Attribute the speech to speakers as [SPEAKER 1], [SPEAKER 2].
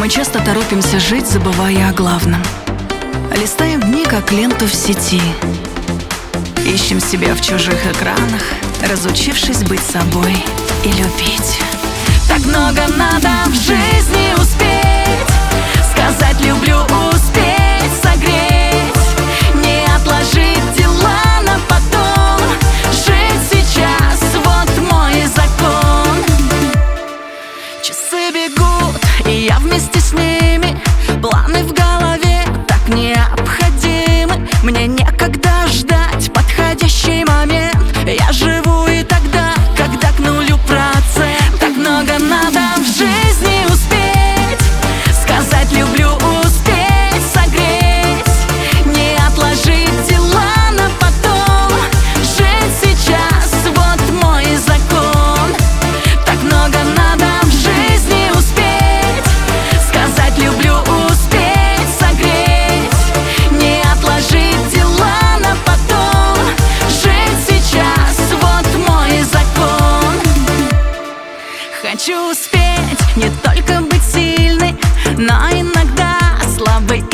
[SPEAKER 1] Мы часто торопимся жить, забывая о главном. Листаем дни, как ленту в сети. Ищем себя в чужих экранах, разучившись быть собой и любить. Так много надо в жизни успеть, сказать люблю, успеть согреть, не отложить дела на потом, жить сейчас, вот мой закон. Часы бегут, и я вместе с ними, планы в голове так необходимы. Мне некогда ждать подходящий момент, я живу и тогда, когда к 0%. Так много надо в жизни успеть, сказать люблю, успеть согреть, не отложить дела на потом, жить сейчас, вот мой закон. Так много надо в жизни успеть, сказать люблю, успеть согреть, не отложить дела на потом, жить сейчас, вот мой закон. Хочу успеть не только быть сильной, но иногда слабой